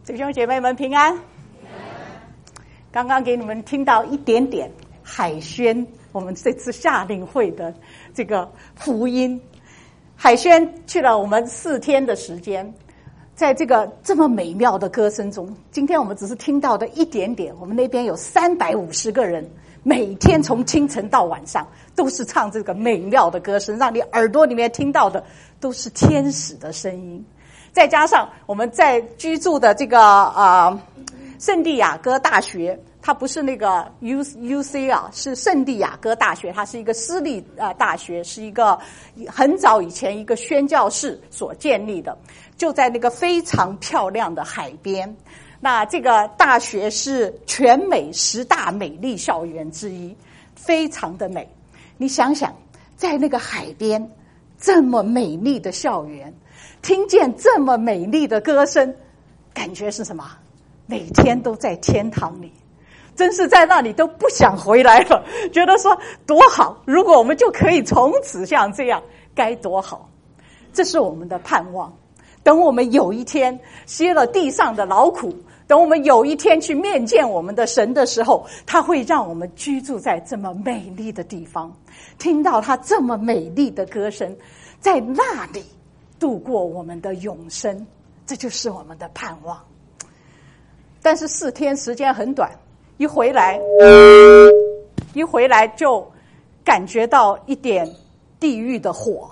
弟兄姐妹们平安。刚刚给你们听到一点点海宣，我们这次夏令会的这个福音。海宣去了我们4天的时间，在这个这么美妙的歌声中，今天我们只是听到的一点点。我们那边有350个人，每天从清晨到晚上都是唱这个美妙的歌声，让你耳朵里面听到的都是天使的声音。再加上我们在居住的这个圣地亚哥大学，它不是那个 UC 啊，是圣地亚哥大学，它是一个私立大学，是一个很早以前一个宣教士所建立的，就在那个非常漂亮的海边。那这个大学是全美10大美丽校园之一，非常的美。你想想，在那个海边这么美丽的校园，听见这么美丽的歌声，感觉是什么？每天都在天堂里，真是在那里都不想回来了，觉得说多好，如果我们就可以从此像这样，该多好。这是我们的盼望。等我们有一天歇了地上的劳苦，等我们有一天去面见我们的神的时候，他会让我们居住在这么美丽的地方，听到他这么美丽的歌声，在那里度过我们的永生。这就是我们的盼望。但是4天时间很短，一回来就感觉到一点地狱的火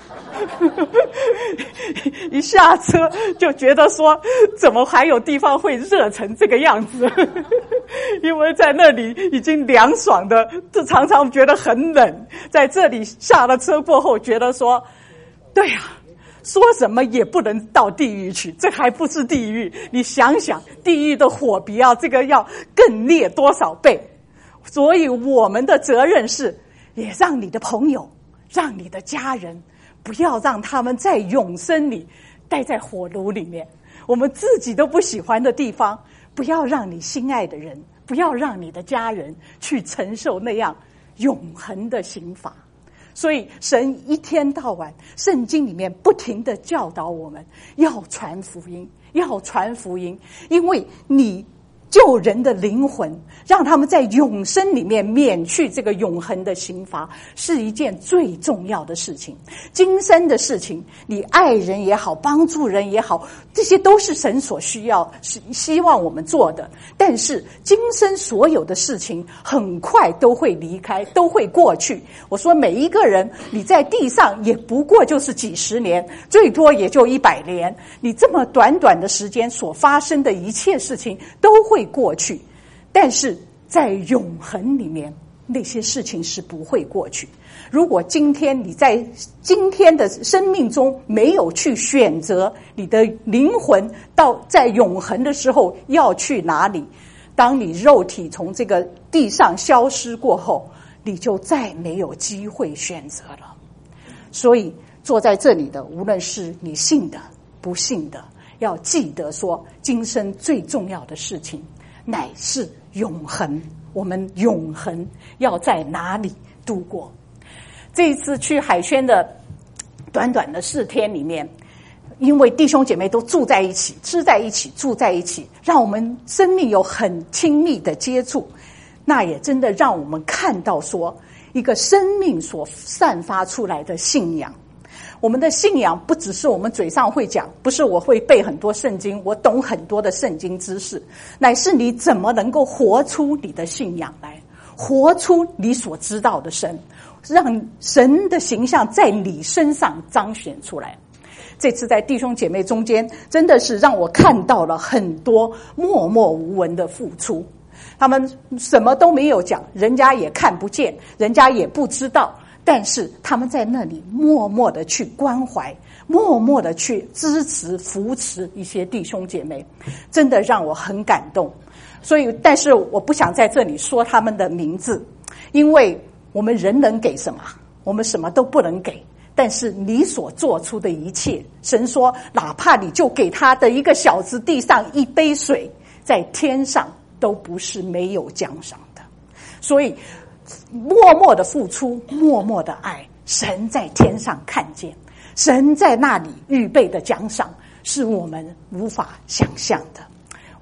一下车就觉得说，怎么还有地方会热成这个样子因为在那里已经凉爽的，就常常觉得很冷，在这里下了车过后觉得说，对啊，说什么也不能到地狱去，这还不是地狱。你想想，地狱的火比这个要更烈多少倍。所以我们的责任是，也让你的朋友，让你的家人，不要让他们在永生里待在火炉里面。我们自己都不喜欢的地方，不要让你心爱的人，不要让你的家人去承受那样永恒的刑罚。所以神一天到晚，圣经里面不停地教导我们要传福音，要传福音，因为你救人的灵魂，让他们在永生里面免去这个永恒的刑罚，是一件最重要的事情。今生的事情，你爱人也好，帮助人也好，这些都是神所需要，希望我们做的。但是今生所有的事情很快都会离开，都会过去。我说每一个人，你在地上也不过就是几十年，最多也就100年。你这么短短的时间所发生的一切事情都会过去，但是在永恒里面，那些事情是不会过去。如果今天你在今天的生命中没有去选择你的灵魂到在永恒的时候要去哪里，当你肉体从这个地上消失过后，你就再没有机会选择了。所以坐在这里的，无论是你信的不信的，要记得说，今生最重要的事情乃是永恒。我们永恒要在哪里度过？这一次去海宣的短短的4天里面，因为弟兄姐妹都住在一起，吃在一起，住在一起，让我们生命有很亲密的接触，那也真的让我们看到说，一个生命所散发出来的信仰。我们的信仰不只是我们嘴上会讲，不是我会背很多圣经，我懂很多的圣经知识，乃是你怎么能够活出你的信仰来，活出你所知道的神，让神的形象在你身上彰显出来。这次在弟兄姐妹中间，真的是让我看到了很多默默无闻的付出。他们什么都没有讲，人家也看不见，人家也不知道，但是他们在那里默默的去关怀，默默的去支持扶持一些弟兄姐妹，真的让我很感动。所以但是我不想在这里说他们的名字，因为我们人能给什么？我们什么都不能给，但是你所做出的一切，神说哪怕你就给他的一个小子地上一杯水，在天上都不是没有奖赏的。所以默默的付出，默默的爱，神在天上看见，神在那里预备的奖赏是我们无法想象的。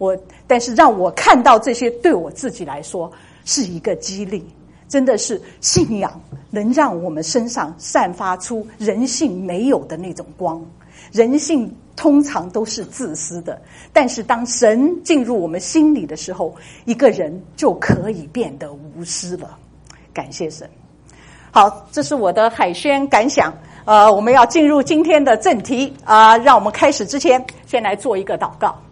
但是让我看到这些，对我自己来说是一个激励。真的是信仰能让我们身上散发出人性没有的那种光。人性通常都是自私的，但是当神进入我们心里的时候，一个人就可以变得无私了。感谢神。好，这是我的海宣感想。我们要进入今天的正题让我们开始之前，先来做一个祷告。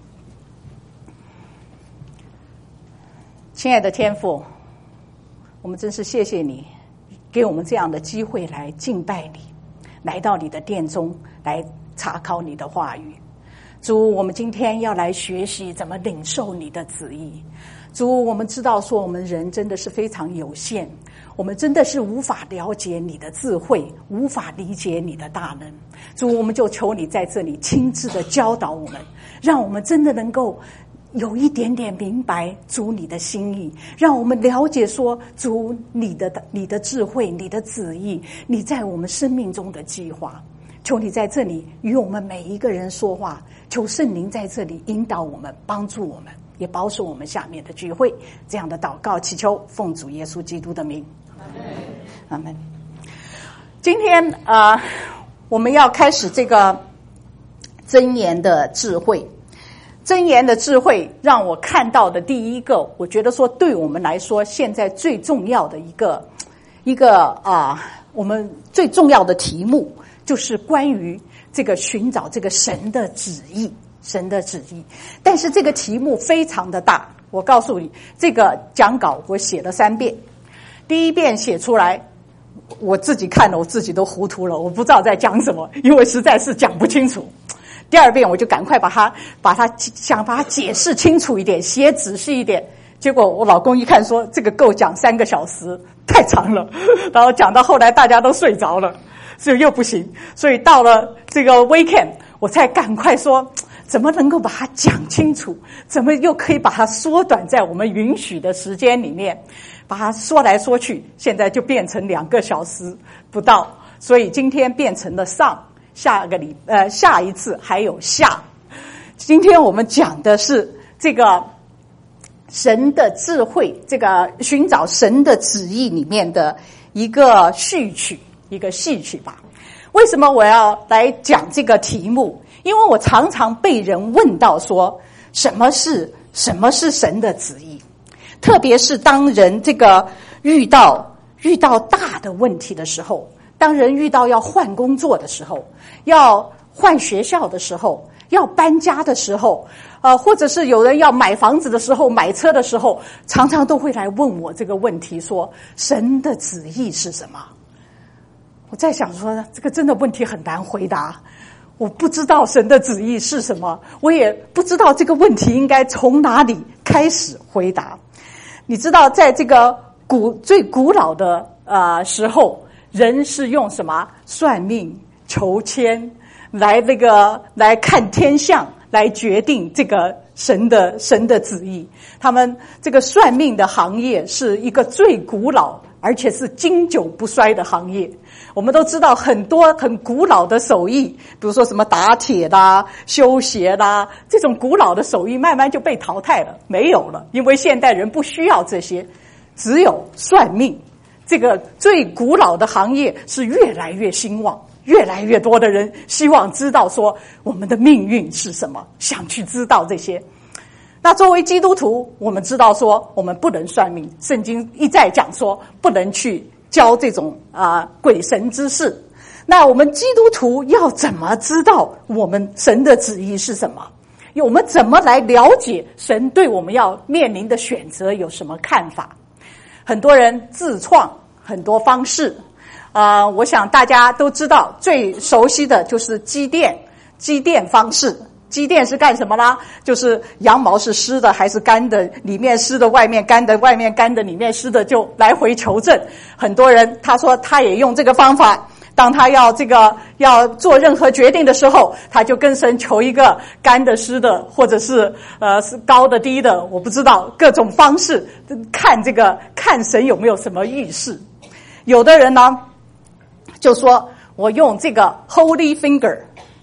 亲爱的天父，我们真是谢谢你给我们这样的机会来敬拜你，来到你的殿中来查考你的话语。主，我们今天要来学习怎么领受你的旨意。主，我们知道说我们人真的是非常有限，我们真的是无法了解你的智慧，无法理解你的大能。主，我们就求你在这里亲自的教导我们，让我们真的能够有一点点明白主你的心意，让我们了解说主你的智慧，你的旨意，你在我们生命中的计划。求你在这里与我们每一个人说话，求圣灵在这里引导我们，帮助我们，也保守我们下面的聚会。这样的祷告祈求奉主耶稣基督的名，阿们。今天我们要开始这个箴言的智慧。箴言的智慧让我看到的第一个，我觉得说对我们来说现在最重要的一个我们最重要的题目，就是关于这个寻找这个神的旨意。但是这个题目非常的大，我告诉你，这个讲稿我写了3遍。第一遍写出来，我自己看了我自己都糊涂了，我不知道在讲什么，因为实在是讲不清楚。第二遍我就赶快把它想把它解释清楚一点，写仔细一点。结果我老公一看说这个够讲3个小时，太长了，然后讲到后来大家都睡着了，所以又不行。所以到了这个 weekend 我才赶快说怎么能够把它讲清楚，怎么又可以把它缩短在我们允许的时间里面，把它说来说去，现在就变成2个小时不到。所以今天变成了上，下一次还有下。今天我们讲的是这个神的智慧，这个寻找神的旨意里面的一个序曲吧。为什么我要来讲这个题目？因为我常常被人问到说什么是神的旨意，特别是当人这个遇到大的问题的时候，当人遇到要换工作的时候，要换学校的时候，要搬家的时候，或者是有人要买房子的时候，买车的时候，常常都会来问我这个问题，说神的旨意是什么？我在想说，这个真的问题很难回答。我不知道神的旨意是什么，我也不知道这个问题应该从哪里开始回答。你知道，在这个最古老的时候，人是用什么算命、求签来看天象，来决定这个神的旨意。他们这个算命的行业是一个最古老而且是经久不衰的行业。我们都知道很多很古老的手艺，比如说什么打铁啦、修鞋啦，这种古老的手艺慢慢就被淘汰了，没有了，因为现代人不需要这些，只有算命。这个最古老的行业是越来越兴旺，越来越多的人希望知道说我们的命运是什么，想去知道这些。那作为基督徒，我们知道说我们不能算命，圣经一再讲说不能去教这种鬼神之事。那我们基督徒要怎么知道我们神的旨意是什么？我们怎么来了解神对我们要面临的选择有什么看法？很多人自创很多方式，我想大家都知道最熟悉的就是积淀方式。积淀是干什么啦？就是羊毛是湿的还是干的，里面湿的外面干的，外面干的里面湿的，就来回求证。很多人他说他也用这个方法，当他要做任何决定的时候，他就跟神求一个干的湿的，或者是是高的低的，我不知道，各种方式看神有没有什么预示。有的人呢就说我用这个 Holy Finger，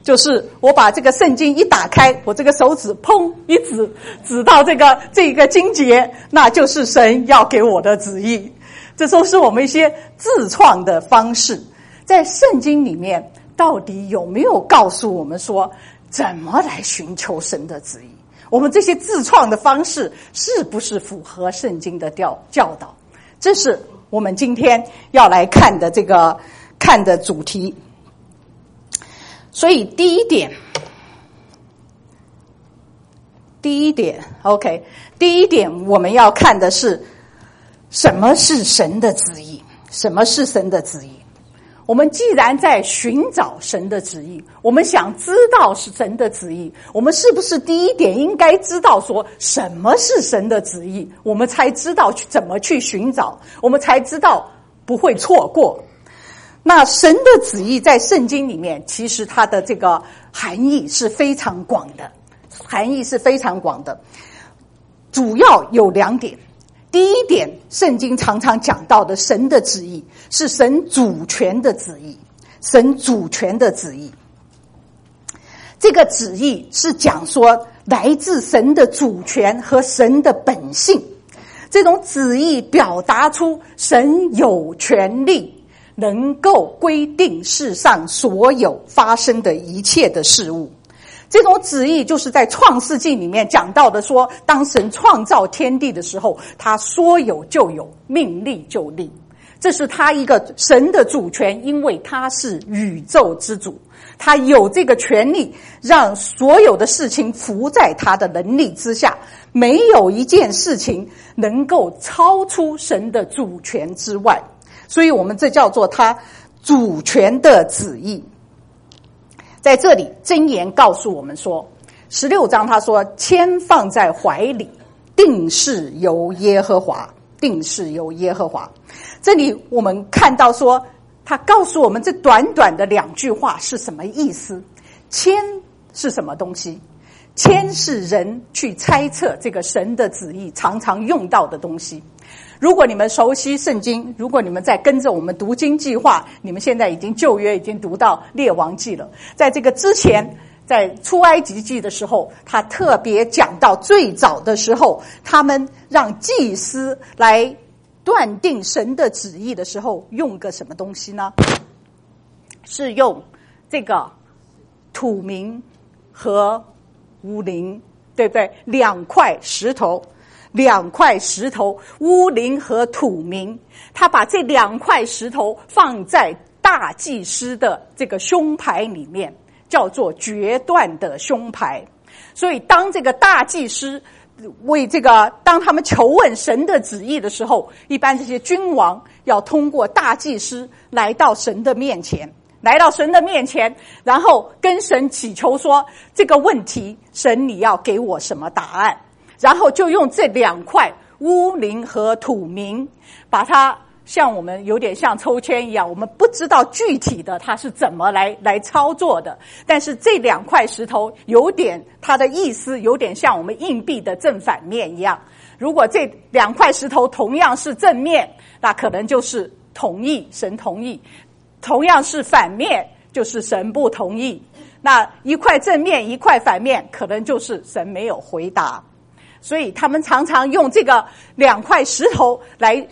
就是我把这个圣经一打开，我这个手指砰一指到这个经节，那就是神要给我的旨意。这都是我们一些自创的方式。在圣经里面到底有没有告诉我们说怎么来寻求神的旨意？我们这些自创的方式是不是符合圣经的教导？这是我们今天要来看的主题。所以第一点 OK， 第一点我们要看的是什么是神的旨意？什么是神的旨意？我们既然在寻找神的旨意，我们想知道是神的旨意，我们是不是第一点应该知道说什么是神的旨意？我们才知道怎么去寻找，我们才知道不会错过。那神的旨意在圣经里面，其实它的这个含义是非常广的，主要有2点。第一点，圣经常常讲到的神的旨意是神主权的旨意，这个旨意是讲说来自神的主权和神的本性，这种旨意表达出神有权利能够规定世上所有发生的一切的事物。这种旨意就是在创世纪里面讲到的说，当神创造天地的时候，他说有就有，命立就立。这是他一个神的主权，因为他是宇宙之主，他有这个权利让所有的事情服在他的能力之下，没有一件事情能够超出神的主权之外，所以我们这叫做他主权的旨意。在这里箴言告诉我们说，16章他说，签放在怀里，定是由耶和华，这里我们看到说，他告诉我们这短短的2句话是什么意思。签是什么东西？签是人去猜测这个神的旨意常常用到的东西。如果你们熟悉圣经，如果你们在跟着我们读经计划，你们现在已经旧约已经读到列王记了。在这个之前，在出埃及记的时候，他特别讲到最早的时候，他们让祭司来断定神的旨意的时候，用个什么东西呢？是用这个土冥和乌灵，对不对？2块石头，乌灵和土冥，他把这2块石头放在大祭司的这个胸牌里面，叫做决断的胸牌。所以当这个大祭司当他们求问神的旨意的时候，一般这些君王要通过大祭司来到神的面前，然后跟神祈求说，这个问题神你要给我什么答案，然后就用这2块乌灵和土冥，把它像我们有点像抽签一样，我们不知道具体的它是怎么来操作的，但是这2块石头有点它的意思有点像我们硬币的正反面一样。如果这2块石头同样是正面，那可能就是同意，神同意；同样是反面，就是神不同意。那一块正面一块反面，可能就是神没有回答。所以他们常常用这个2块石头来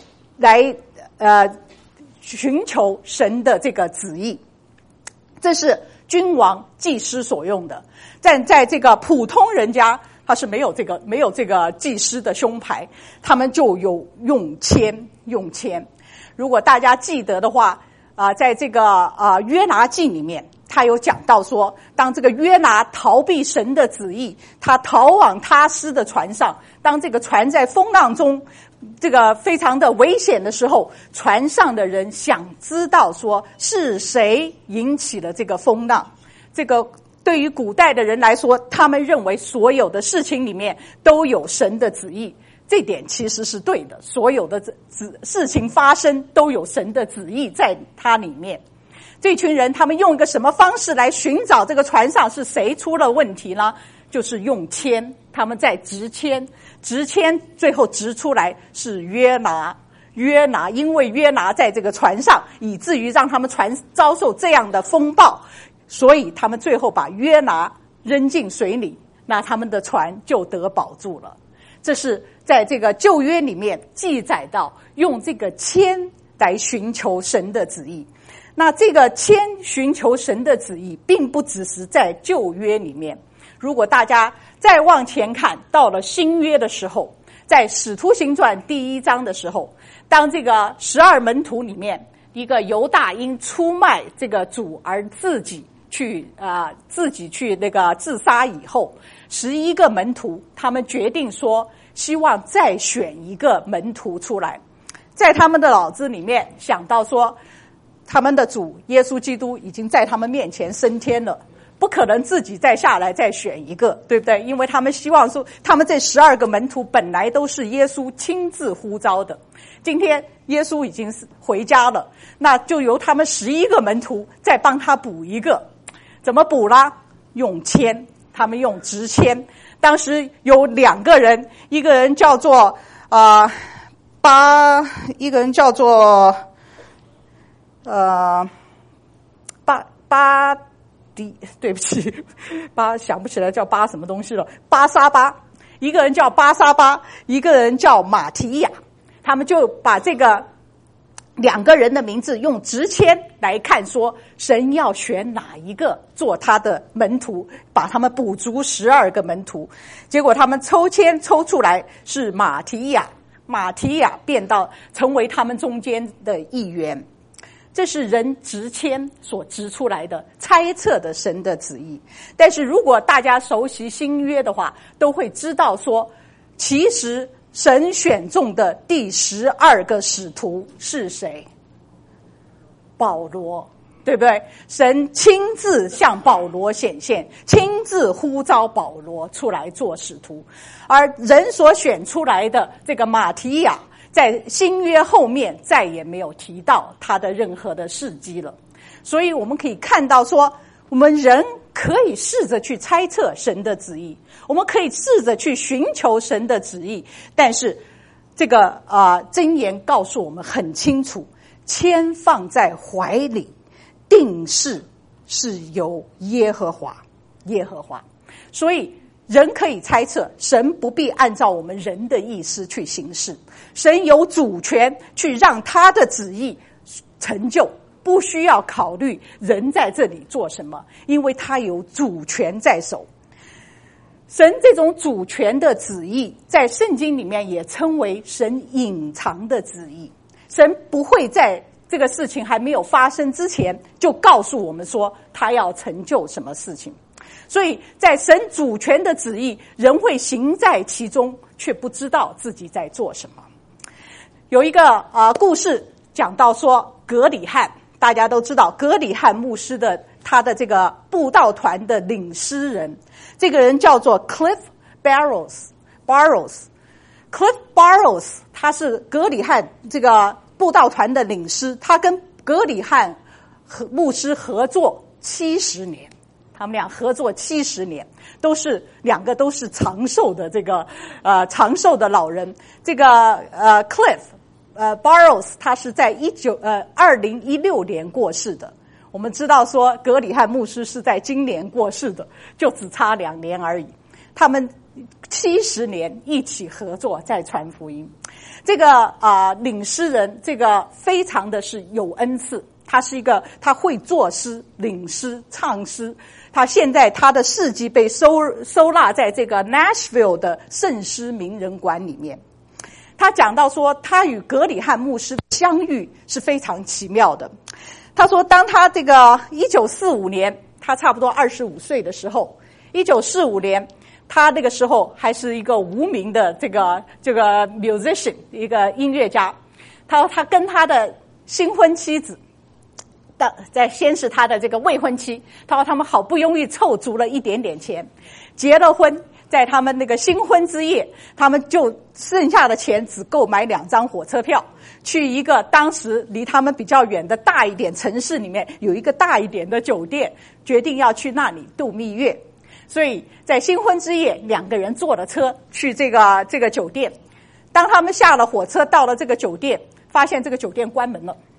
寻求神的这个旨意。这是君王祭司所用的。但在这个普通人家，他是没有这个祭司的胸牌，他们就有用签。如果大家记得的话，在这个约拿记里面，他有讲到说，当这个约拿逃避神的旨意，他逃往他施的船上，当这个船在风浪中这个非常的危险的时候，船上的人想知道说是谁引起了这个风浪。这个对于古代的人来说，他们认为所有的事情里面都有神的旨意，这点其实是对的，所有的事情发生都有神的旨意在它里面。这群人他们用一个什么方式来寻找这个船上是谁出了问题呢？就是用签，他们在直签，最后直出来是约拿，因为约拿在这个船上，以至于让他们船遭受这样的风暴， 所以他们最后把约拿扔进水里，那他们的船就得保住了。这是在这个旧约里面记载到用这个签来寻求神的旨意。那这个签寻求神的旨意并不只是在旧约里面，如果大家再往前看，到了新约的时候，在使徒行传第1章的时候，当这个12门徒里面一个犹大因出卖这个主而自己去那个自杀以后，11个门徒他们决定说希望再选一个门徒出来，在他们的脑子里面想到说他们的主耶稣基督已经在他们面前升天了，不可能自己再下来再选一个，对不对？因为他们希望说他们这12个门徒本来都是耶稣亲自呼召的，今天耶稣已经回家了，那就由他们11个门徒再帮他补一个。怎么补啦？用签，他们用直签。当时有2个人，一个人叫做一个人叫做对不起，想不起来叫巴什么东西了，巴沙巴，一个人叫巴沙巴，一个人叫马提亚，他们就把这个2个人的名字用直签来看，说神要选哪一个做他的门徒，把他们补足12个门徒。结果他们抽签抽出来是马提亚，马提亚变到成为他们中间的一员。这是人直签所直出来的猜测的神的旨意。但是如果大家熟悉新约的话，都会知道说，其实神选中的第12个使徒是谁？保罗，对不对？神亲自向保罗显现，亲自呼召保罗出来做使徒。而人所选出来的这个马提亚，在新约后面再也没有提到他的任何的事迹了。所以我们可以看到说，我们人可以试着去猜测神的旨意，我们可以试着去寻求神的旨意，但是这个箴言告诉我们很清楚，签放在怀里，定事是由耶和华。所以人可以猜测，神不必按照我们人的意思去行事，神有主权去让他的旨意成就，不需要考虑人在这里做什么，因为他有主权在手。神这种主权的旨意在圣经里面也称为神隐藏的旨意，神不会在这个事情还没有发生之前就告诉我们说他要成就什么事情。所以在神主权的旨意，人会行在其中，却不知道自己在做什么。有一个故事讲到说，葛理翰，大家都知道葛理翰牧师的他的这个布道团的领诗人，这个人叫做 Cliff Barrows。Cliff Barrows 他是葛理翰这个布道团的领诗，他跟葛理翰牧师合作70年。他们俩合作70年，2个都是长寿的长寿的老人。这个Cliff Barrows 他是在2016年过世的。我们知道说葛理翰牧师是在今年过世的，就只差2年而已。他们70年一起合作在传福音。这个领诗人，这个非常的是有恩赐，他会作诗、领诗、唱诗。他现在他的事迹被收纳在这个 Nashville 的圣诗名人馆里面。他讲到说，他与葛理翰牧师相遇是非常奇妙的。他说，当他这个1945年，他差不多25岁的时候，1945年，他那个时候还是一个无名的这个 musician， 一个音乐家。他跟他的新婚妻子，先是他的这个未婚妻，他说他们好不容易凑足了一点点钱，结了婚。在他们那个新婚之夜，他们就剩下的钱只够买2张火车票，去一个当时离他们比较远的大一点城市里面有一个大一点的酒店，决定要去那里度蜜月。所以在新婚之夜，2个人坐了车去这个酒店。当他们下了火车到了这个酒店，发现这个酒店关门了。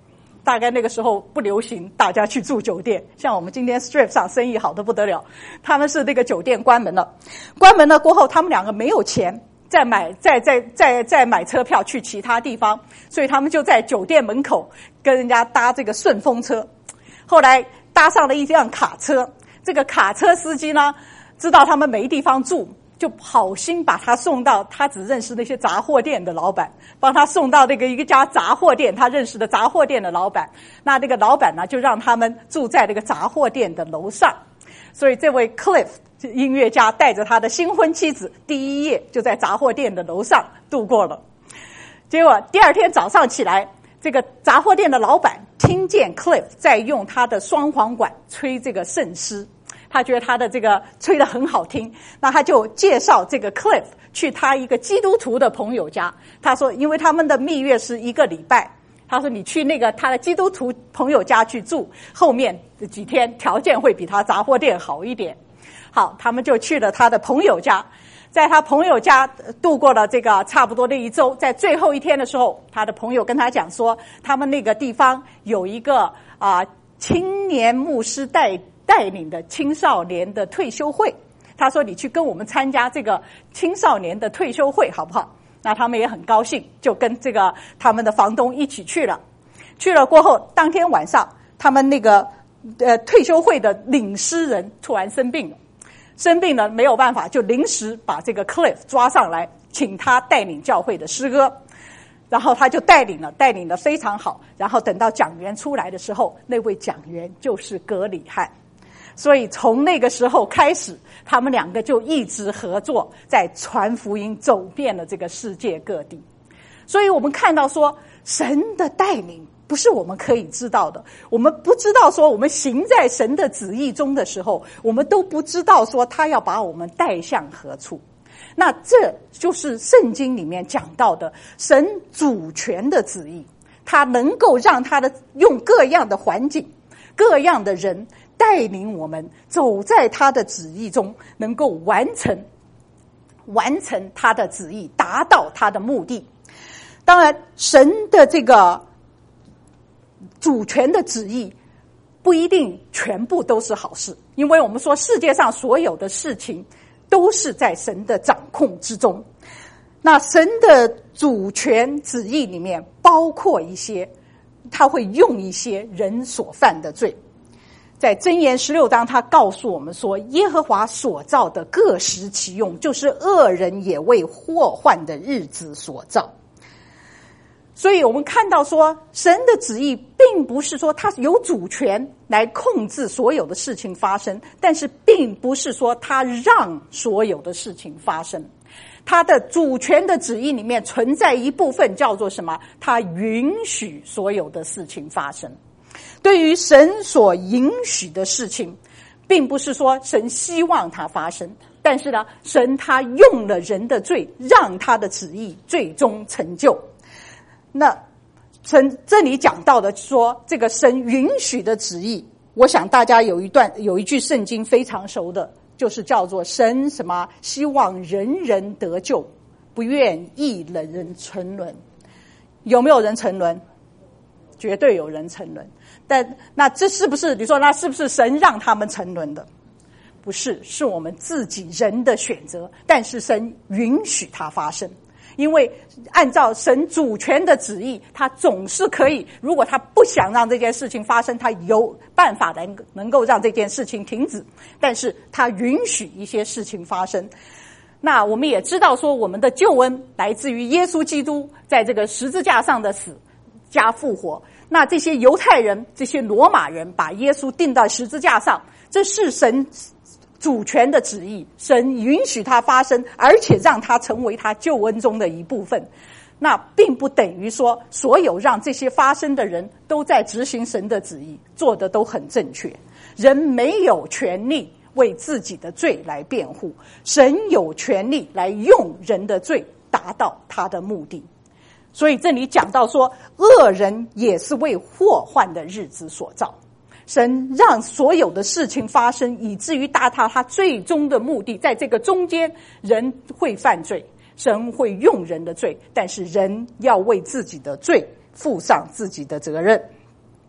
大概那个时候不流行大家去住酒店，像我们今天 Strip 上生意好得不得了，他们是那个酒店关门了过后，他们两个没有钱再买车票去其他地方，所以他们就在酒店门口跟人家搭这个顺风车。后来搭上了一辆卡车，这个卡车司机呢知道他们没地方住，就好心把他送到他只认识那些杂货店的老板，帮他送到那个一家杂货店，他认识的杂货店的老板。那这个老板呢就让他们住在那个杂货店的楼上，所以这位 Cliff 音乐家带着他的新婚妻子第一夜就在杂货店的楼上度过了。结果第二天早上起来，这个杂货店的老板听见 Cliff 在用他的双簧管吹这个圣诗，他觉得他的这个吹得很好听，那他就介绍这个 Cliff 去他一个基督徒的朋友家。他说因为他们的蜜月是1个礼拜，他说你去那个他的基督徒朋友家去住，后面几天条件会比他杂货店好一点。好，他们就去了他的朋友家，在他朋友家度过了这个差不多的1周。在最后一天的时候，他的朋友跟他讲说，他们那个地方有一个青年牧师带领的青少年的退休会，他说你去跟我们参加这个青少年的退休会好不好？那他们也很高兴，就跟这个他们的房东一起去了。去了过后，当天晚上他们那个退休会的领诗人突然生病了，没有办法，就临时把这个 Cliff 抓上来，请他带领教会的诗歌。然后他就带领了非常好。然后等到讲员出来的时候，那位讲员就是葛理翰。所以从那个时候开始，他们两个就一直合作，在传福音，走遍了这个世界各地。所以我们看到说，神的带领不是我们可以知道的。我们不知道说，我们行在神的旨意中的时候，我们都不知道说他要把我们带向何处。那这就是圣经里面讲到的神主权的旨意，他能够让他的用各样的环境、各样的人带领我们走在他的旨意中，能够完成他的旨意，达到他的目的。当然，神的这个主权的旨意不一定全部都是好事，因为我们说世界上所有的事情都是在神的掌控之中。那神的主权旨意里面包括一些，他会用一些人所犯的罪。在箴言16章，他告诉我们说，耶和华所造的各时其用，就是恶人也为祸患的日子所造。所以我们看到说，神的旨意并不是说他有主权来控制所有的事情发生，但是并不是说他让所有的事情发生。他的主权的旨意里面存在一部分叫做什么？他允许所有的事情发生。对于神所允许的事情，并不是说神希望它发生，但是呢，神他用了人的罪，让他的旨意最终成就。那这里讲到的说，这个神允许的旨意，我想大家有一句圣经非常熟的，就是叫做神什么？希望人人得救，不愿意人沉沦。有没有人沉沦？绝对有人沉沦。但那这是不是你说那是不是神让他们沉沦的？不是，是我们自己人的选择。但是神允许它发生。因为按照神主权的旨意，他总是可以，如果他不想让这件事情发生，他有办法能够让这件事情停止，但是他允许一些事情发生。那我们也知道说，我们的救恩来自于耶稣基督在这个十字架上的死加复活。那这些犹太人、这些罗马人把耶稣钉在十字架上，这是神主权的旨意，神允许它发生，而且让它成为他救恩中的一部分。那并不等于说所有让这些发生的人都在执行神的旨意，做的都很正确。人没有权利为自己的罪来辩护，神有权利来用人的罪达到他的目的。所以这里讲到说，恶人也是为祸患的日子所造。神让所有的事情发生，以至于达到他最终的目的。在这个中间，人会犯罪，神会用人的罪，但是人要为自己的罪负上自己的责任。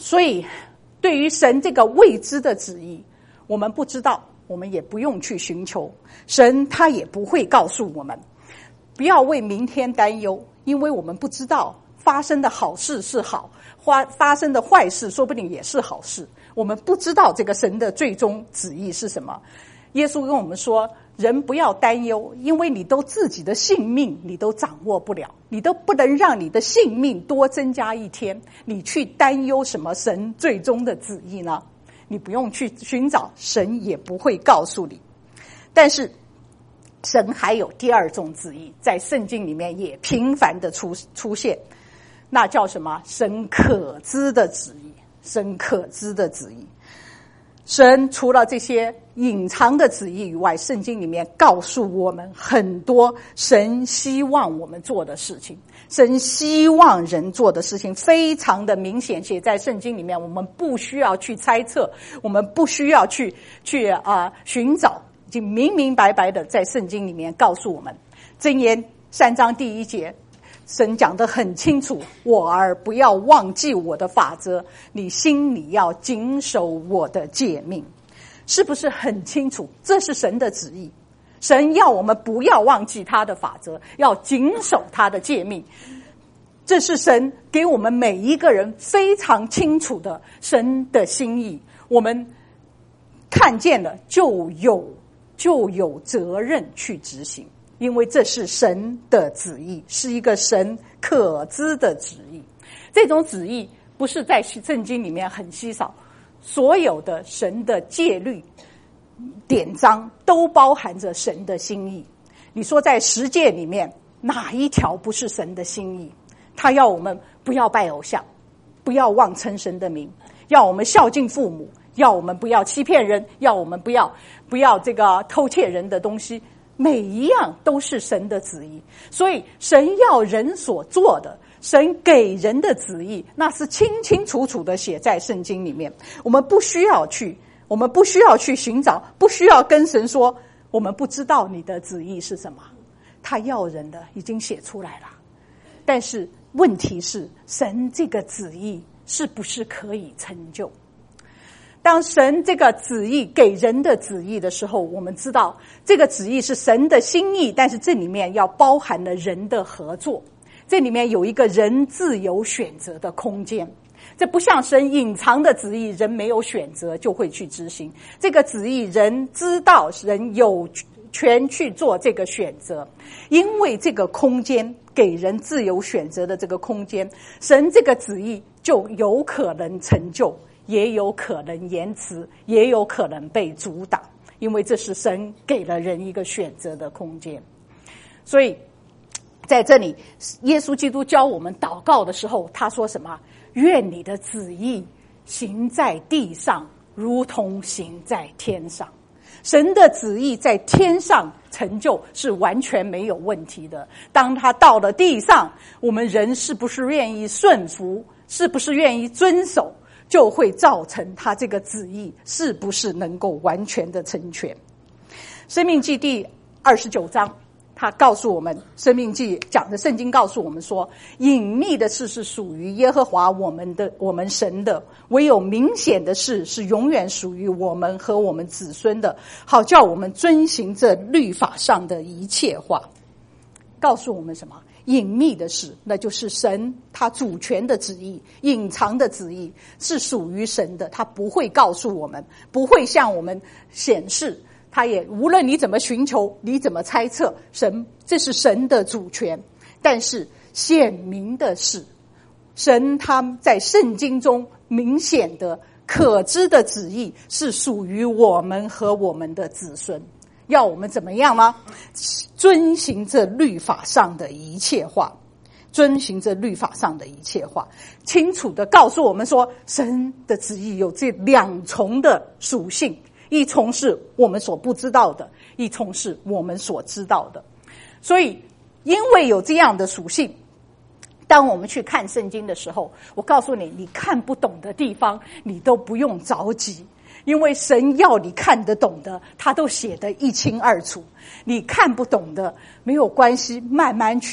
所以对于神这个未知的旨意，我们不知道，我们也不用去寻求，神他也不会告诉我们。不要为明天担忧，因为我们不知道发生的好事是好，发生的坏事说不定也是好事，我们不知道这个神的最终旨意是什么。耶稣跟我们说，人不要担忧，因为你都自己的性命你都掌握不了，你都不能让你的性命多增加一天，你去担忧什么神最终的旨意呢？你不用去寻找，神也不会告诉你。但是神还有第二种旨意，在圣经里面也频繁的出现，那叫什么？神可知的旨意。神可知的旨意。神除了这些隐藏的旨意以外，圣经里面告诉我们很多神希望我们做的事情，神希望人做的事情非常的明显，写在圣经里面，我们不需要去猜测，我们不需要去寻找，已经明明白白的在圣经里面告诉我们。箴言3章第1节，神讲得很清楚，我儿不要忘记我的法则，你心里要谨守我的诫命。是不是很清楚？这是神的旨意，神要我们不要忘记他的法则，要谨守他的诫命。这是神给我们每一个人非常清楚的神的心意，我们看见了就有责任去执行，因为这是神的旨意，是一个神可知的旨意。这种旨意不是在圣经里面很稀少，所有的神的戒律典章都包含着神的心意。你说在10诫里面哪一条不是神的心意？他要我们不要拜偶像，不要妄称神的名，要我们孝敬父母，要我们不要欺骗人，要我们不要这个偷窃人的东西，每一样都是神的旨意。所以神要人所做的，神给人的旨意，那是清清楚楚的写在圣经里面。我们不需要去寻找，不需要跟神说我们不知道你的旨意是什么，他要人的已经写出来了。但是问题是，神这个旨意是不是可以成就？当神这个旨意给人的旨意的时候，我们知道这个旨意是神的心意，但是这里面要包含了人的合作，这里面有一个人自由选择的空间。这不像神隐藏的旨意，人没有选择就会去执行。这个旨意人知道，人有权去做这个选择，因为这个空间给人自由选择的这个空间，神这个旨意就有可能成就，也有可能延迟，也有可能被阻挡，因为这是神给了人一个选择的空间。所以在这里耶稣基督教我们祷告的时候，他说什么？愿你的旨意行在地上，如同行在天上。神的旨意在天上成就是完全没有问题的，当他到了地上，我们人是不是愿意顺服，是不是愿意遵守，就会造成他这个旨意是不是能够完全的成全。申命记第29章他告诉我们，申命记讲的圣经告诉我们说，隐秘的事是属于耶和华我们神的，唯有明显的事是永远属于我们和我们子孙的，好叫我们遵行这律法上的一切话。告诉我们什么？隐秘的事，那就是神他主权的旨意，隐藏的旨意是属于神的，他不会告诉我们，不会向我们显示，他也无论你怎么寻求，你怎么猜测，这是神的主权。但是显明的是，神他在圣经中明显的可知的旨意是属于我们和我们的子孙，要我们怎么样吗？遵行这律法上的一切话，遵行这律法上的一切话，清楚的告诉我们说，神的旨意有这两重的属性，一重是我们所不知道的，一重是我们所知道的。所以因为有这样的属性，当我们去看圣经的时候，我告诉你，你看不懂的地方你都不用着急，因为神要你看得懂的他都写得一清二楚，你看不懂的没有关系，慢慢去懂，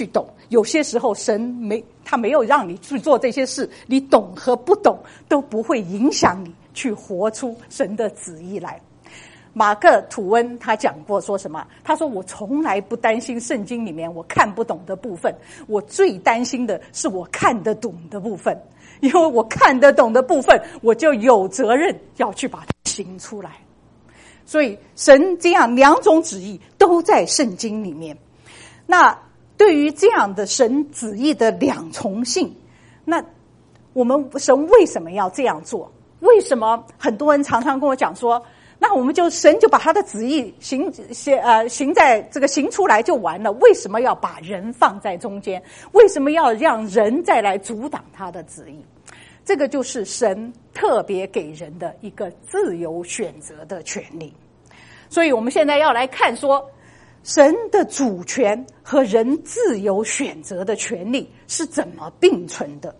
有些时候他没有让你去做这些事，你懂和不懂都不会影响你去活出神的旨意来。马克吐温他讲过说什么？他说我从来不担心圣经里面我看不懂的部分，我最担心的是我看得懂的部分，因为我看得懂的部分我就有责任要去把它行出来。所以神这样两种旨意都在圣经里面。那对于这样的神旨意的两重性，那我们神为什么要这样做？为什么很多人常常跟我讲说，那我们神就把他的旨意行在这个行出来就完了，为什么要把人放在中间？为什么要让人再来阻挡他的旨意？这个就是神特别给人的一个自由选择的权利。所以我们现在要来看说，神的主权和人自由选择的权利是怎么并存的，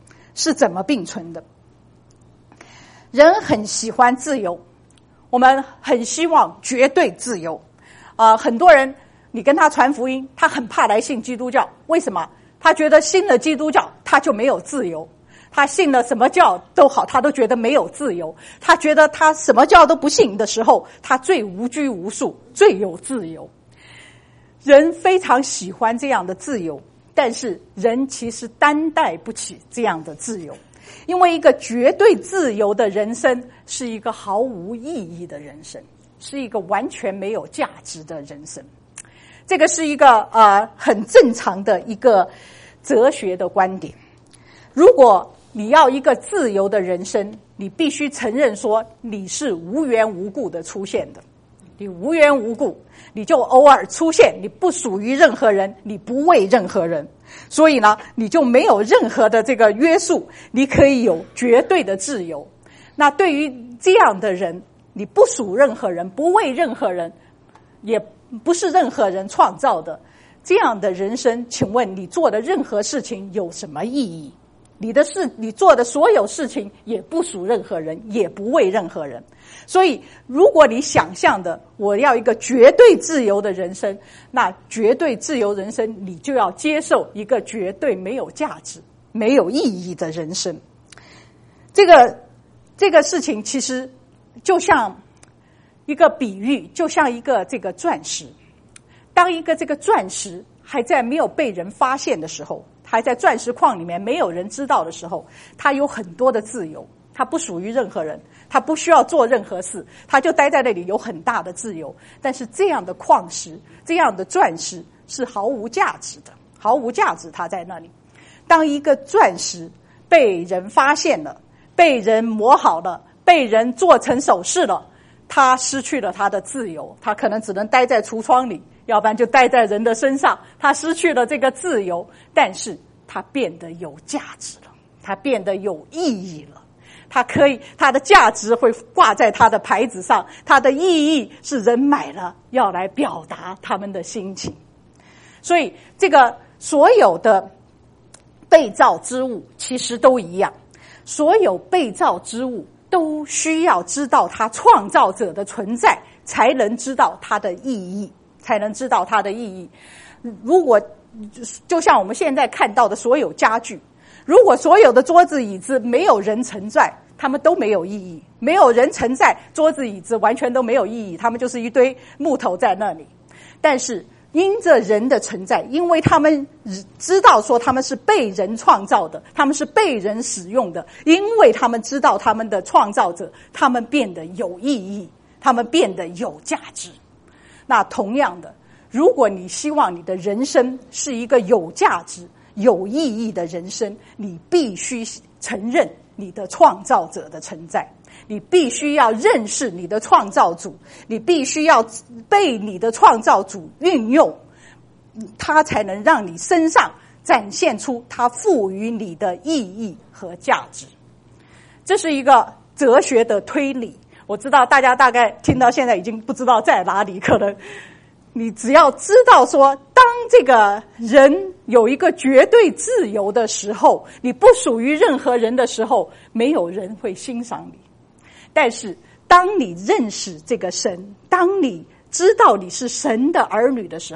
人很喜欢自由，我们很希望绝对自由。很多人你跟他传福音，他很怕来信基督教，为什么？他觉得信了基督教他就没有自由，他信了什么教都好，他都觉得没有自由。他觉得他什么教都不信的时候，他最无拘无束，最有自由。人非常喜欢这样的自由，但是人其实担待不起这样的自由，因为一个绝对自由的人生是一个毫无意义的人生，是一个完全没有价值的人生。这个是一个很正常的一个哲学的观点。如果你要一个自由的人生，你必须承认说你是无缘无故的出现的，你无缘无故，你就偶尔出现，你不属于任何人，你不为任何人，所以呢，你就没有任何的这个约束，你可以有绝对的自由。那对于这样的人，你不属任何人，不为任何人，也不是任何人创造的，这样的人生，请问你做的任何事情有什么意义？你做的所有事情也不属任何人，也不为任何人。所以如果你想象的我要一个绝对自由的人生，那绝对自由人生你就要接受一个绝对没有价值没有意义的人生。这个事情其实就像一个比喻，就像一个这个钻石。当一个这个钻石还在没有被人发现的时候，还在钻石矿里面没有人知道的时候，它有很多的自由，它不属于任何人，它不需要做任何事，它就待在那里，有很大的自由。但是这样的矿石，这样的钻石是毫无价值的，毫无价值，它在那里。当一个钻石被人发现了，被人磨好了，被人做成首饰了，它失去了它的自由，它可能只能待在橱窗里，要不然就待在人的身上，它失去了这个自由，但是它变得有价值了，它变得有意义了。它的价值会挂在它的牌子上，它的意义是人买了要来表达他们的心情。所以这个所有的被造之物其实都一样，所有被造之物都需要知道它创造者的存在，才能知道它的意义，才能知道它的意义。如果就像我们现在看到的所有家具，如果所有的桌子椅子没有人存在，他们都没有意义。没有人存在，桌子椅子完全都没有意义，他们就是一堆木头在那里。但是因着人的存在，因为他们知道说他们是被人创造的，他们是被人使用的，因为他们知道他们的创造者，他们变得有意义，他们变得有价值。那同样的，如果你希望你的人生是一个有价值有意义的人生，你必须承认你的创造者的存在，你必须要认识你的创造主，你必须要被你的创造主运用，他才能让你身上展现出他赋予你的意义和价值。这是一个哲学的推理，我知道大家大概听到现在已经不知道在哪里，可能你只要知道说，当这个人有一个绝对自由的时候，你不属于任何人的时候，没有人会欣赏你。但是当你认识这个神，当你知道你是神的儿女的时候，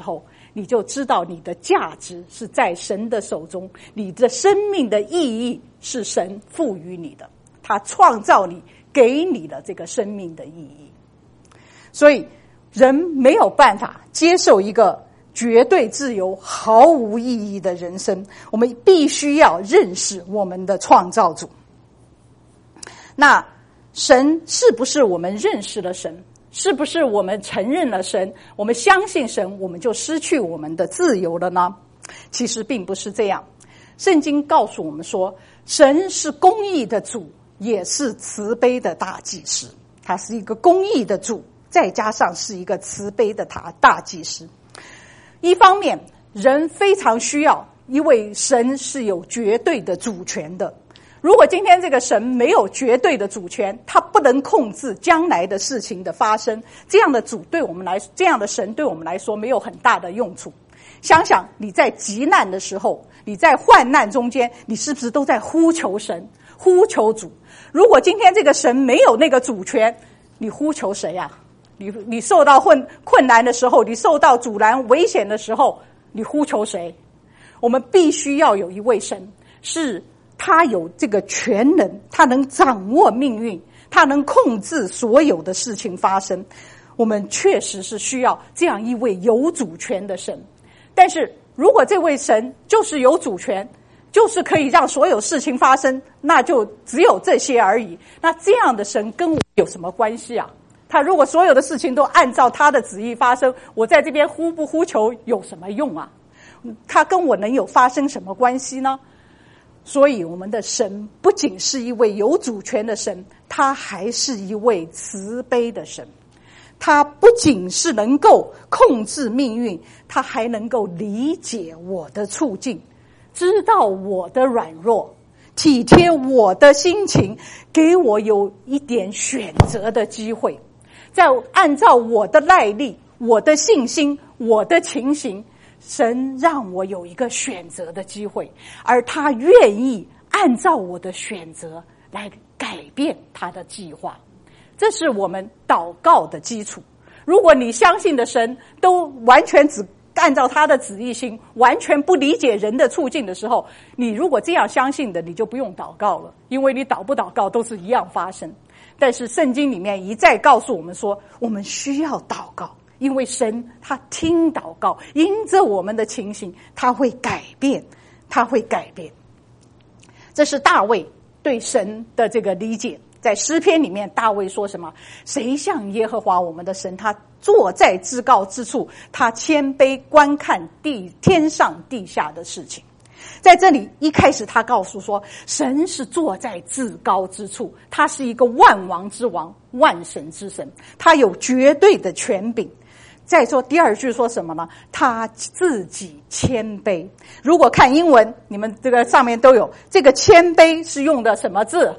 你就知道你的价值是在神的手中，你的生命的意义是神赋予你的，他创造你，给你的这个生命的意义。所以人没有办法接受一个绝对自由毫无意义的人生，我们必须要认识我们的创造主。那神是不是我们认识了神？是不是我们承认了神，我们相信神，我们就失去我们的自由了呢？其实并不是这样。圣经告诉我们说，神是公义的主，也是慈悲的大祭司。他是一个公义的主，再加上是一个慈悲的大祭司。一方面，人非常需要一位神是有绝对的主权的。如果今天这个神没有绝对的主权，他不能控制将来的事情的发生，这样的主对我们来，这样的神对我们来说没有很大的用处。想想你在急难的时候，你在患难中间，你是不是都在呼求神，呼求主？如果今天这个神没有那个主权，你呼求谁啊？你受到困难的时候，你受到阻拦危险的时候，你呼求谁？我们必须要有一位神，是他有这个全能，他能掌握命运，他能控制所有的事情发生。我们确实是需要这样一位有主权的神。但是如果这位神就是有主权，就是可以让所有事情发生，那就只有这些而已。那这样的神跟我有什么关系啊？他如果所有的事情都按照他的旨意发生，我在这边呼不呼求有什么用啊？他跟我能有发生什么关系呢？所以我们的神不仅是一位有主权的神，他还是一位慈悲的神。他不仅是能够控制命运，他还能够理解我的处境，知道我的软弱，体贴我的心情，给我有一点选择的机会，再按照我的耐力，我的信心，我的情形，神让我有一个选择的机会，而他愿意按照我的选择来改变他的计划。这是我们祷告的基础。如果你相信的神都完全只按照他的旨意行，完全不理解人的处境的时候，你如果这样相信的，你就不用祷告了，因为你祷不祷告都是一样发生。但是圣经里面一再告诉我们说，我们需要祷告，因为神他听祷告，因着我们的情形，他会改变，他会改变。这是大卫对神的这个理解。在诗篇里面，大卫说什么？谁像耶和华我们的神？他坐在至高之处，他谦卑观看天上地下的事情。在这里一开始他告诉说，神是坐在至高之处，他是一个万王之王，万神之神，他有绝对的权柄。再说第二句说什么呢？他自己谦卑。如果看英文，你们这个上面都有，这个谦卑是用的什么字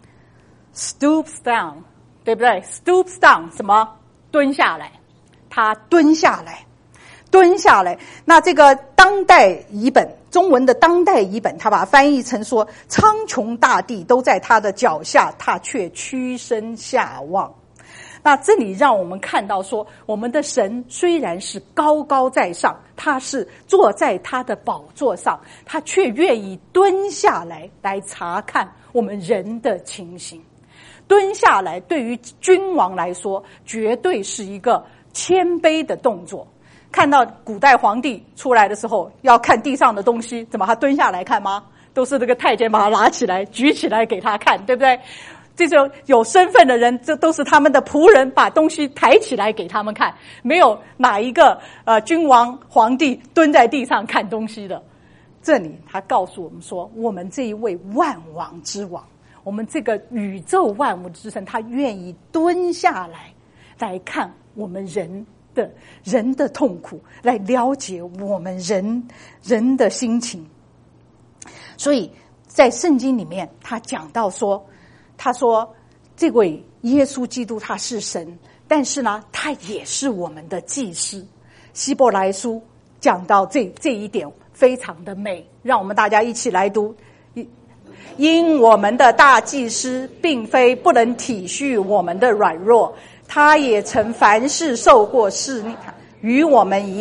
？Stoops down， 对不对？ Stoops down 什么？蹲下来。他蹲下来，蹲下来。那这个当代译本，中文的当代译本，他把它翻译成说，苍穹大地都在他的脚下，他却屈身下望。那这里让我们看到说，我们的神虽然是高高在上，他是坐在他的宝座上，他却愿意蹲下来查看我们人的情形。蹲下来对于君王来说绝对是一个谦卑的动作。看到古代皇帝出来的时候，要看地上的东西，怎么他蹲下来看吗？都是这个太监把他拿起来举起来给他看，对不对？这种有身份的人，这都是他们的仆人，把东西抬起来给他们看，没有哪一个君王皇帝蹲在地上看东西的。这里他告诉我们说，我们这一位万王之王，我们这个宇宙万物之神，他愿意蹲下来看我们人的痛苦，来了解我们人的心情。所以在圣经里面他讲到说，他说这位耶稣基督他是神，但是呢他也是我们的祭司。希伯来书讲到这一点非常的美，让我们大家一起来读。因我们的大祭司并非不能体恤我们的软弱，他也曾凡事受过试炼，与我们一样，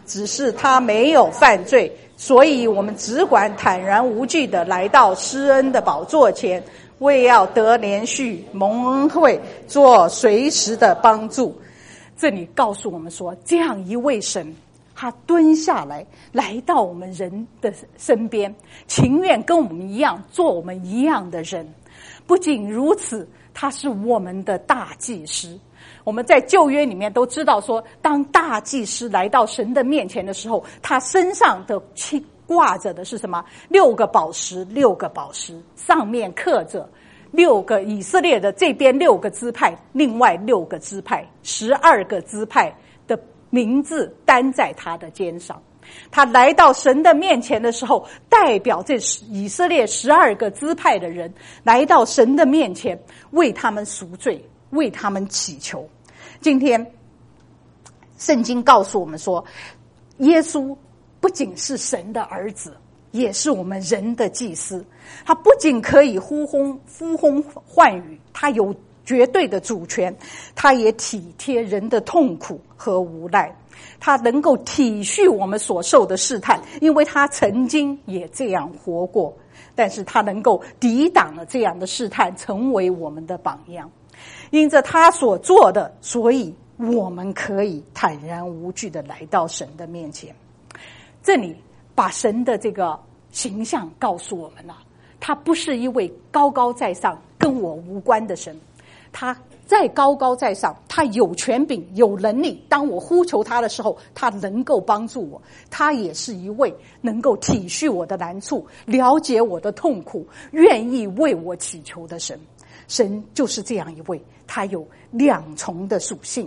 只是他没有犯罪，所以我们只管坦然无惧的来到施恩的宝座前，为要得连续蒙恩惠，做随时的帮助。这里告诉我们说，这样一位神，他蹲下来，来到我们人的身边，情愿跟我们一样，做我们一样的人。不仅如此，他是我们的大祭司。我们在旧约里面都知道说，当大祭司来到神的面前的时候，他身上的挂着的是什么？6个宝石，6个宝石上面刻着6个以色列的这边6个支派，另外6个支派，12个支派的名字担在他的肩上。他来到神的面前的时候，代表这以色列12个支派的人来到神的面前，为他们赎罪，为他们祈求。今天圣经告诉我们说，耶稣不仅是神的儿子，也是我们人的祭司。他不仅可以呼风唤雨，他有绝对的主权，他也体贴人的痛苦和无奈，他能够体恤我们所受的试探，因为他曾经也这样活过，但是他能够抵挡了这样的试探，成为我们的榜样。因着他所做的，所以我们可以坦然无惧的来到神的面前。这里把神的这个形象告诉我们了，他不是一位高高在上跟我无关的神，他再高高在上，他有权柄有能力，当我呼求他的时候，他能够帮助我。他也是一位能够体恤我的难处，了解我的痛苦，愿意为我祈求的神。神就是这样一位，他有2重的属性。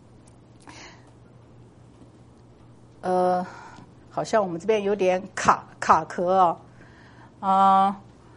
好像我们这边有点卡壳啊，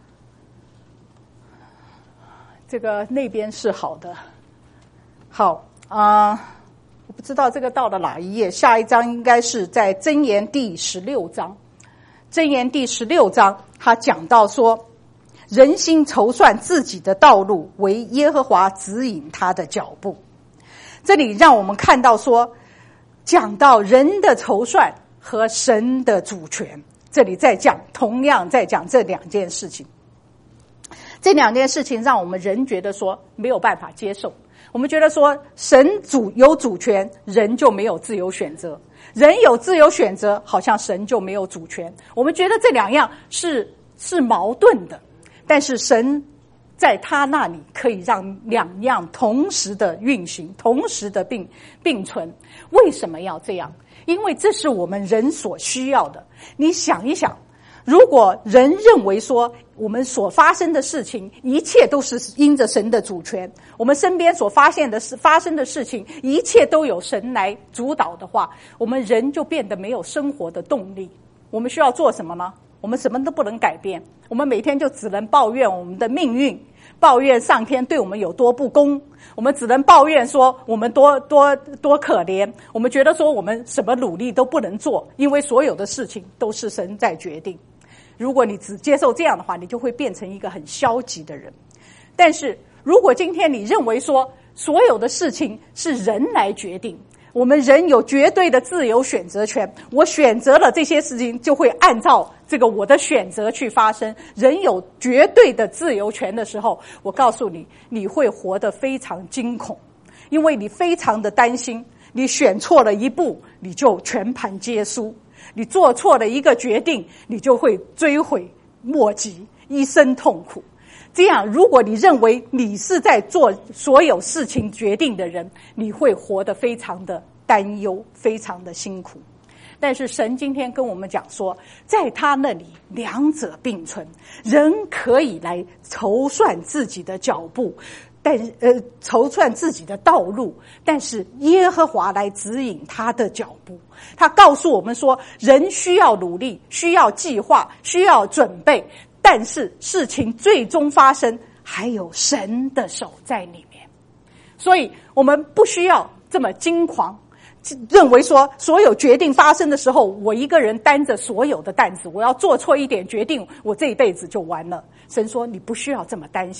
这个那边是好的。好我不知道这个到了哪一页，下一章应该是在箴言第16章。箴言第16章他讲到说，人心筹算自己的道路，为耶和华指引他的脚步。这里让我们看到说，讲到人的筹算和神的主权，这里同样在讲这2件事情。这2件事情让我们人觉得说没有办法接受。我们觉得说，神有主权，人就没有自由选择；人有自由选择，好像神就没有主权。我们觉得这2样是矛盾的。但是神在他那里可以让2样同时的运行，同时的并存。为什么要这样？因为这是我们人所需要的。你想一想，如果人认为说我们所发生的事情一切都是因着神的主权，我们身边所发生的事情一切都有神来主导的话，我们人就变得没有生活的动力。我们需要做什么呢？我们什么都不能改变，我们每天就只能抱怨我们的命运，抱怨上天对我们有多不公，我们只能抱怨说我们多可怜，我们觉得说我们什么努力都不能做，因为所有的事情都是神在决定。如果你只接受这样的话，你就会变成一个很消极的人。但是如果今天你认为说所有的事情是人来决定，我们人有绝对的自由选择权，我选择了这些事情就会按照这个我的选择去发生。人有绝对的自由权的时候，我告诉你，你会活得非常惊恐，因为你非常的担心，你选错了一步，你就全盘皆输；你做错了一个决定，你就会追悔莫及，一生痛苦。这样，如果你认为你是在做所有事情决定的人，你会活得非常的担忧，非常的辛苦。但是神今天跟我们讲说，在他那里2者并存，人可以来筹算自己的脚步，筹算自己的道路，但是耶和华来指引他的脚步。他告诉我们说，人需要努力，需要计划，需要准备，但是事情最终发生还有神的手在里面。所以我们不需要这么惊狂，认为说所有决定发生的时候，我一个人担着所有的担子，我要做错一点决定，我这一辈子就完了。神说你不需要这么担心，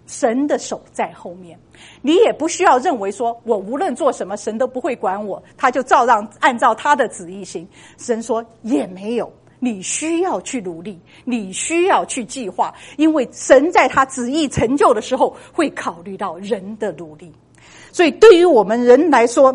神的手在后面，你也不需要认为说我无论做什么神都不会管我，他就按照他的旨意行。神说也没有，你需要去努力，你需要去计划，因为神在他旨意成就的时候会考虑到人的努力。所以对于我们人来说，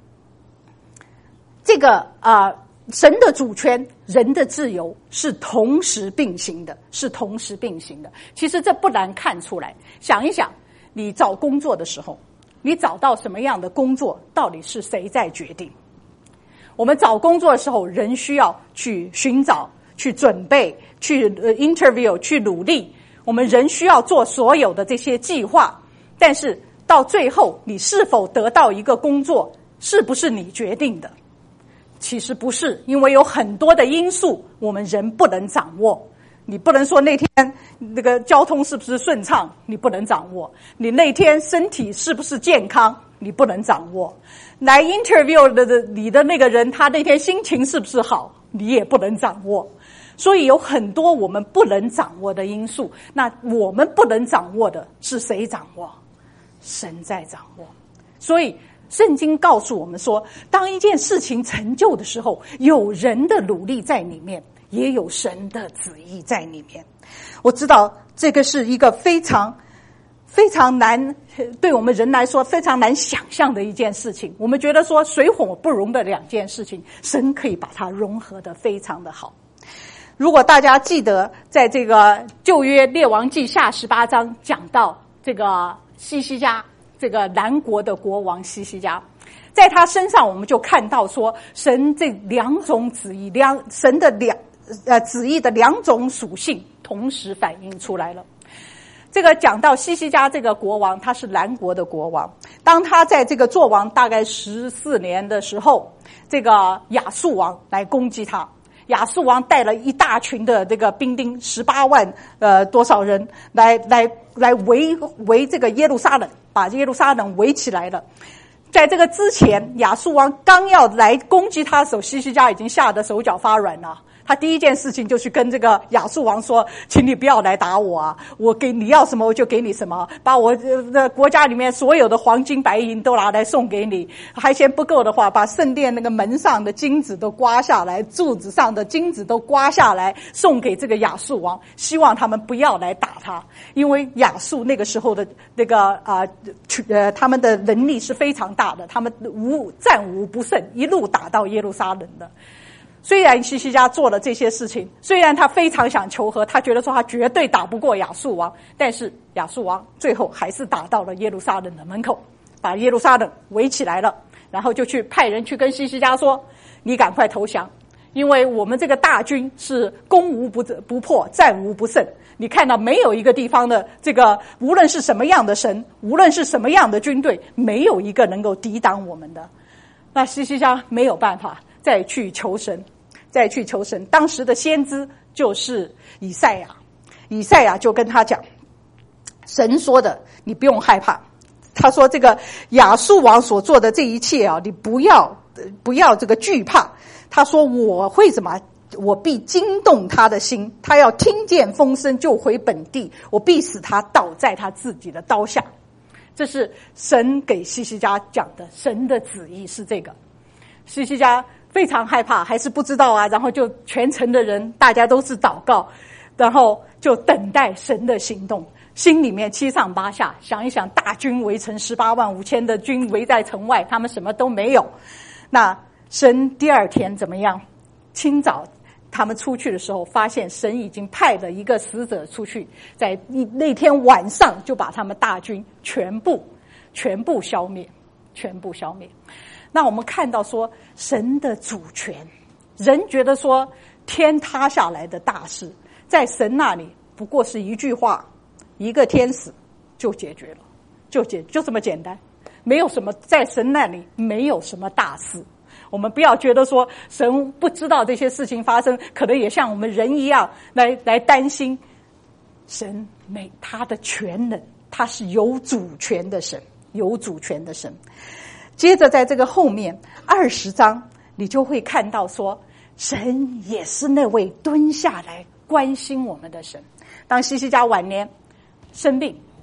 这个神的主权，人的自由是同时并行的，是同时并行的。其实这不难看出来，想一想，你找工作的时候，你找到什么样的工作，到底是谁在决定？我们找工作的时候，人需要去寻找、去准备、去interview、去努力。我们人需要做所有的这些计划，但是到最后，你是否得到一个工作，是不是你决定的？其实不是，因为有很多的因素我们人不能掌握。你不能说那天那个交通是不是顺畅，你不能掌握；你那天身体是不是健康，你不能掌握。来 interview 的你的那个人，他那天心情是不是好，你也不能掌握。所以有很多我们不能掌握的因素，那我们不能掌握的是谁掌握？神在掌握。所以圣经告诉我们说，当一件事情成就的时候，有人的努力在里面，也有神的旨意在里面。我知道这个是一个非常非常难，对我们人来说非常难想象的一件事情。我们觉得说水火不容的两件事情，神可以把它融合得非常的好。如果大家记得在这个旧约列王记下18章讲到这个西西家，这个南国的国王西西家，在他身上我们就看到说神这两种旨意，神的旨意的两种属性同时反映出来了。这个讲到西西家这个国王，他是南国的国王，当他在这个做王大概14年的时候，这个亚述王来攻击他。亚述王带了一大群的这个兵丁，18万多少人来围这个耶路撒冷，把耶路撒冷围起来了。在这个之前，亚述王刚要来攻击他的时候，西西家已经吓得手脚发软了。他第一件事情就去跟这个亚述王说，请你不要来打我啊，我给你要什么我就给你什么，把我的国家里面所有的黄金白银都拿来送给你，还嫌不够的话，把圣殿那个门上的金子都刮下来，柱子上的金子都刮下来送给这个亚述王，希望他们不要来打他。因为亚述那个时候的那个他们的能力是非常大的，他们战无不胜，一路打到耶路撒冷的。虽然西西家做了这些事情，虽然他非常想求和，他觉得说他绝对打不过亚述王，但是亚述王最后还是打到了耶路撒冷的门口，把耶路撒冷围起来了，然后就去派人去跟西西家说，你赶快投降，因为我们这个大军是攻无不破，战无不胜。你看到没有一个地方的这个无论是什么样的神，无论是什么样的军队，没有一个能够抵挡我们的。那西西家没有办法，再去求神。当时的先知就是以赛亚就跟他讲，神说的你不用害怕，他说这个亚述王所做的这一切啊，你不要这个惧怕。他说我会怎么，我必惊动他的心，他要听见风声就回本地，我必使他倒在他自己的刀下。这是神给西西家讲的，神的旨意是这个。西西家非常害怕，还是不知道啊，然后就全城的人大家都是祷告，然后就等待神的行动，心里面七上八下，想一想大军围城18万5千的军围在城外，他们什么都没有。那神第二天怎么样？清早他们出去的时候，发现神已经派了一个使者出去，在那天晚上就把他们大军全部消灭。那我们看到说神的主权，人觉得说天塌下来的大事，在神那里不过是一句话，一个天使就解决了，就这么简单，没有什么，在神那里没有什么大事。我们不要觉得说神不知道这些事情发生，可能也像我们人一样来担心。神他的全能，他是有主权的神，有主权的神。接着在这个后面20章，你就会看到说神也是那位蹲下来关心我们的神。当西西家晚年生病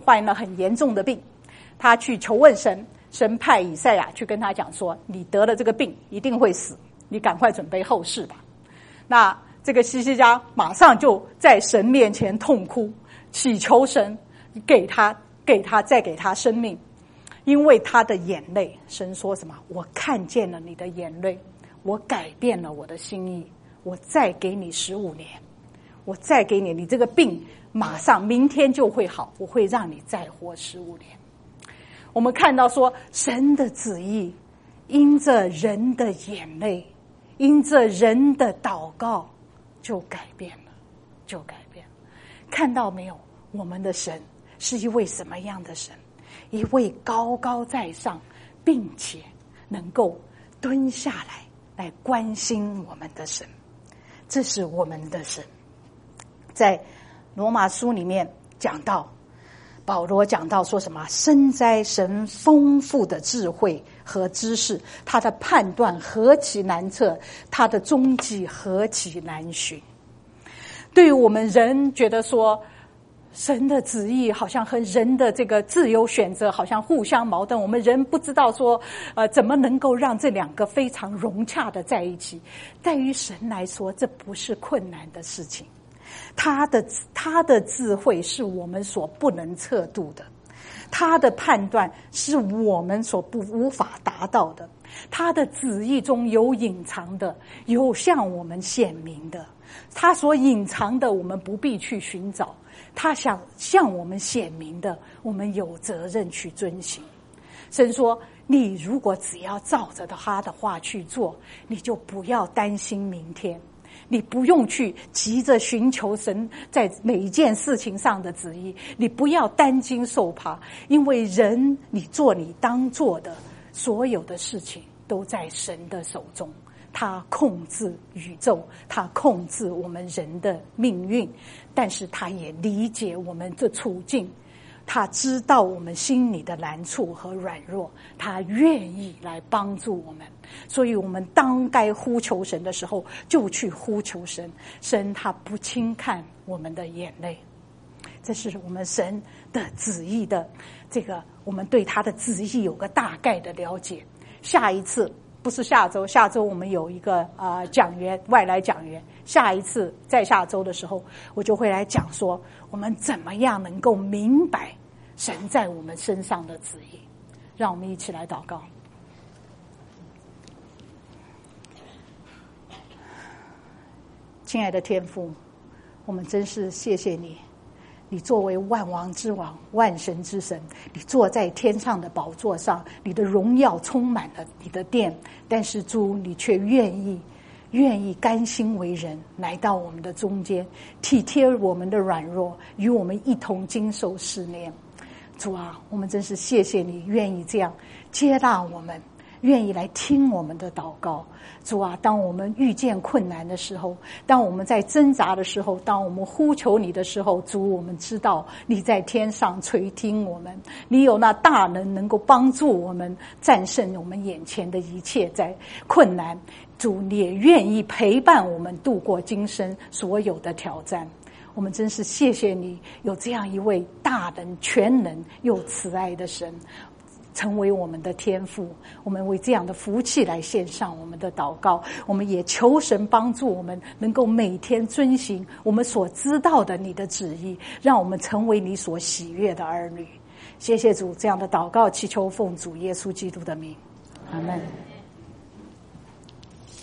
患了很严重的病，他去求问神，神派以赛亚去跟他讲说，你得了这个病一定会死，你赶快准备后事吧。那这个希西家马上就在神面前痛哭，祈求神再给他生命，因为他的眼泪，神说什么？我看见了你的眼泪，我改变了我的心意，我再给你15年，我再给你，你这个病马上明天就会好，我会让你再活15年。我们看到说，神的旨意因着人的眼泪，因着人的祷告就改变了，就改变了。看到没有？我们的神是一位什么样的神？一位高高在上，并且能够蹲下来关心我们的神。这是我们的神。在罗马书里面讲到，保罗讲到说什么？深哉神丰富的智慧和知识，他的判断何其难测，他的踪迹何其难寻。对于我们人觉得说，神的旨意好像和人的这个自由选择好像互相矛盾，我们人不知道说怎么能够让这两个非常融洽的在一起。在于神来说，这不是困难的事情，他的智慧是我们所不能测度的，他的判断是我们所无法达到的，他的旨意中有隐藏的，有向我们显明的，他所隐藏的我们不必去寻找，他想向我们显明的，我们有责任去遵行。神说，你如果只要照着他的话去做，你就不要担心明天，你不用去急着寻求神在每一件事情上的旨意，你不要担惊受怕，因为人你做你当做的，所有的事情都在神的手中，他控制宇宙，他控制我们人的命运，但是他也理解我们的处境，他知道我们心里的难处和软弱，他愿意来帮助我们。所以我们当该呼求神的时候就去呼求神，神他不轻看我们的眼泪。这是我们神的旨意的这个，我们对他的旨意有个大概的了解。下一次不是下周我们有一个讲员，外来讲员，下一次在下周的时候我就会来讲说，我们怎么样能够明白神在我们身上的旨意。让我们一起来祷告。亲爱的天父，我们真是谢谢你，你作为万王之王，万神之神，你坐在天上的宝座上，你的荣耀充满了你的殿，但是主，你却愿意甘心为人，来到我们的中间，体贴我们的软弱，与我们一同经受试炼。主啊，我们真是谢谢你愿意这样接纳我们，愿意来听我们的祷告。主啊，当我们遇见困难的时候，当我们在挣扎的时候，当我们呼求你的时候，主，我们知道你在天上垂听我们，你有那大能够帮助我们战胜我们眼前的一切在困难。主，你也愿意陪伴我们度过今生所有的挑战。我们真是谢谢你有这样一位大能全能又慈爱的神成为我们的天父。我们为这样的福气来献上我们的祷告，我们也求神帮助我们能够每天遵行我们所知道的你的旨意，让我们成为你所喜悦的儿女。谢谢主，这样的祷告祈求奉主耶稣基督的名，阿们。